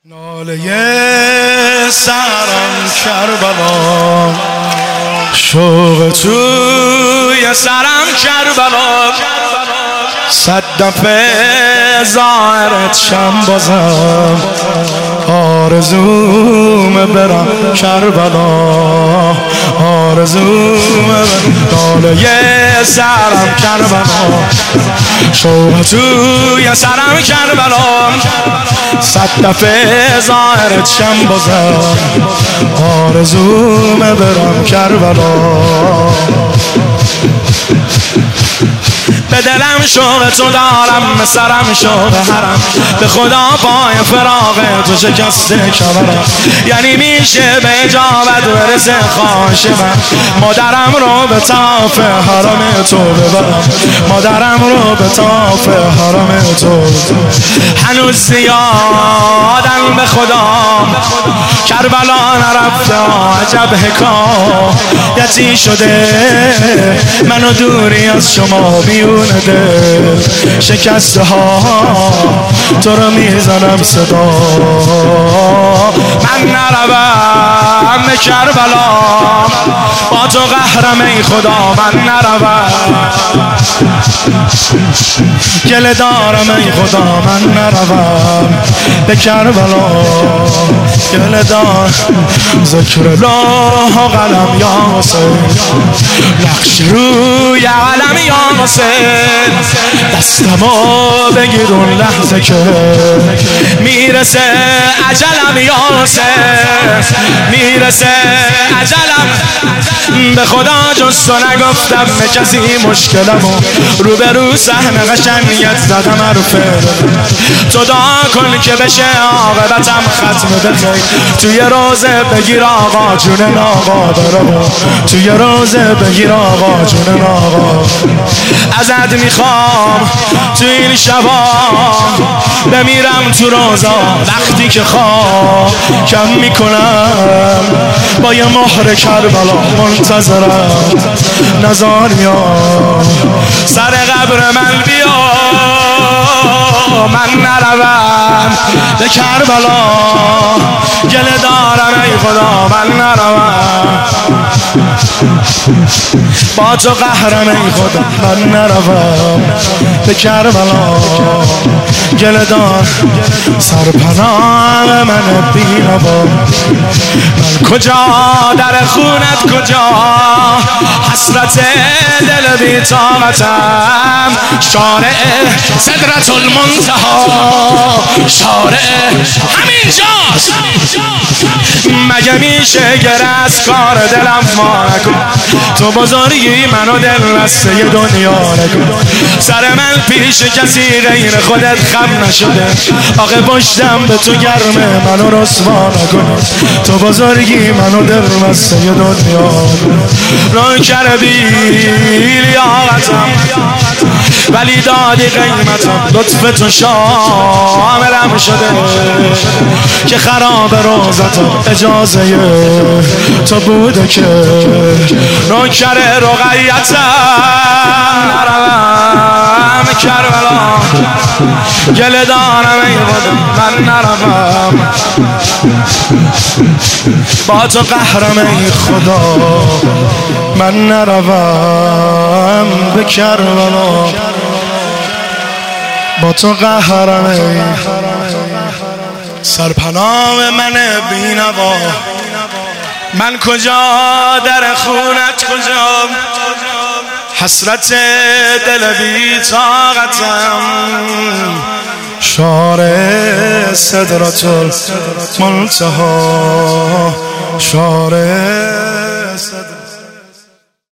ناله سرم کربلا، شوق توی سرم کربلا، صد دفعه ظاهرت شم بازم، آرزوم برم کربلا، آرزوم برم. ناله سرم کربلا، شوق توی سرم کربلا، صد دفعه ظاهرت شم بازم، آرزوم برم کربلا. به دلم شوق تو دارم، به سرم شوق حرم، به خدا پای فراق تو شکسته کمرم. یعنی میشه به اجابت برسه خواهش من، مادرم رو به طاف حرم تو ببرم، مادرم رو به طاف حرم تو. هنوز زیادم به خدا کربلا نرفته، عجب حکایتی شده منو دوری از شما بیونه دل. شکسته ها تو رو میزنم صدا، من نروم به کربلا، با تو قهرم ای خدا من نروم. گله دارم ای خدا من نروم به کربلا، گله دار. ذکر الله قلم یا حسین، نقش روی علم یا حسین، دستمو بگیر اون لحظه که میرسه اجلم یا حسین، میرسه اجلم. به خدا جز تو نگفتم به کسی مشکلمو، روبرو صحنه قشنگیت زدم حرفه. تو دعا کن که بشه عاقبتم ختم بخیر، توی روزه بگیر آقا جون آقا برامو، توی روزه بگیر آقا جون آقا. ازت میخوام تو این شبا بمیرم تو روزا، وقتی که خواب کم میکنم با یه مهر کربلا منتظرم. نزار میاد سر قبر من بیا، من نروم به کربلا، گله دارم ای خدا من نروم. با تو قهرم ای خدا من نروم به کربلا، گله دار. سرپناه من بینوا، من کجا در خونت کجا، حسرت دل بی طاقتم. شارع سدرة المنتهی، شارع همینجاست. مگه میشه گره از کار دلم ما نکن، تو بزرگی منو دل بسته دنیا نکن. سر من پیش کسی غیر خودت خم نشده، آخه پشتم به تو گرمه منو رسوا نکن. تو بزرگی منو دل بسته دنیا نکن. بی لیاقتم ولی دادی قیمتم، لطف تو شاملم شده که خراب روزتم اجازه تو بوده که نوکر رقیتم. نروم کربلا، گله دارم ای خدا من نروم، با تو قهرم ای خدا من نروم به کربلا، با تو قهرم ای. سرپناه من بینوا، من کجا در خونت کجا، حسرت دل بی طاقتم. شارع سدرة المنتهی، شارع